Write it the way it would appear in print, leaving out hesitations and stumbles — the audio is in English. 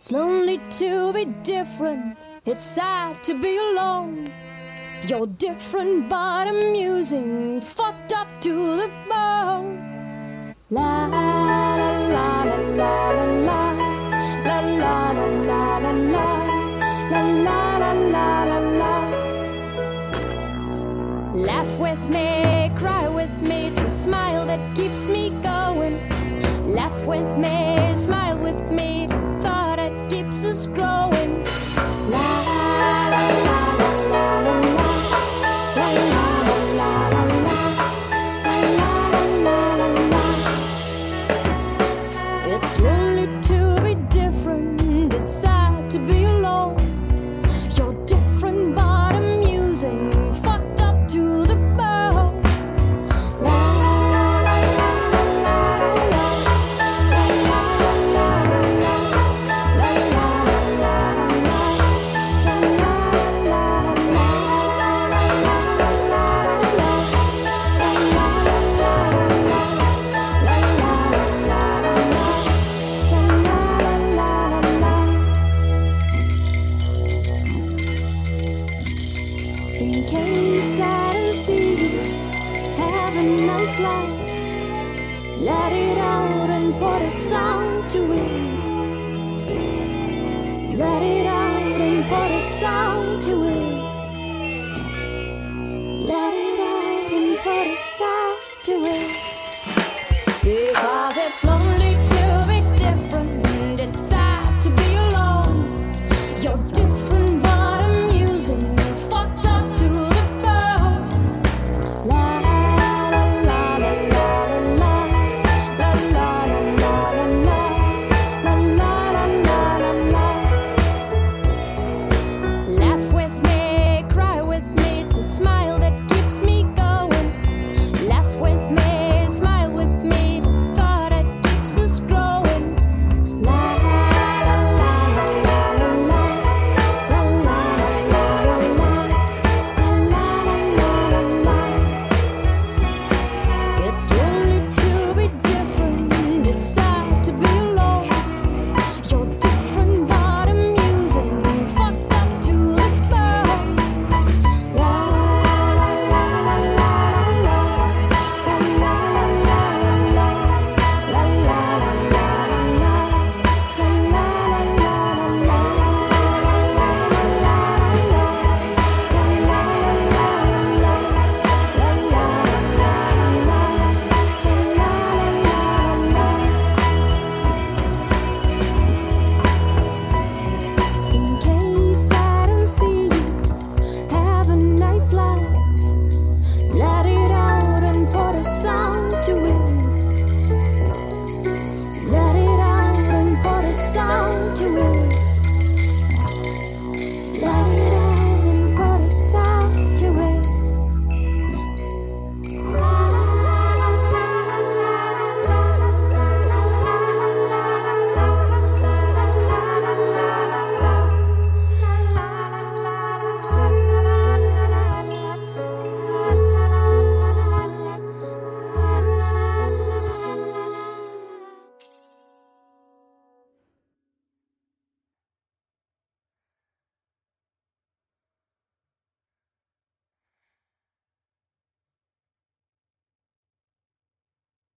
It's lonely to be different, it's sad to be alone. You're different but amusing, fucked up to the bone. La la la la la la la la la la la la la la la la. Laugh with me, cry with me, it's a smile that keeps me going. Laugh with me, smile with me, the thought that keeps us growing. La la la la la la la la la la la la la. It's lonely to be different, it's sad to be alone. You're different but amusing, fucked up to the bone. La la la la la la la la in case I don't see you, have a nice life. Let it out and put a sound to it. Let it out and put a sound to it. Let it out and put a sound to it. Because it's lonely to be different, it's sad to be alone. You're different but amusing, fucked up to the bone. La la la la la la la la la la la la la. Laugh with me, cry with me, it's a smile that keeps me going. Laugh with me, smile with me, the thought that keeps us growing. La la la la la la la la la la la la. It's